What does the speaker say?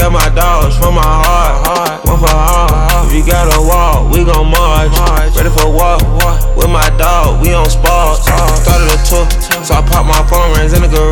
got my dogs from my heart, one for all. If you gotta walk, we gon' march. Ready for walk, with my dog, we on spot. Started a tour, so I pop my phone rings in the garage.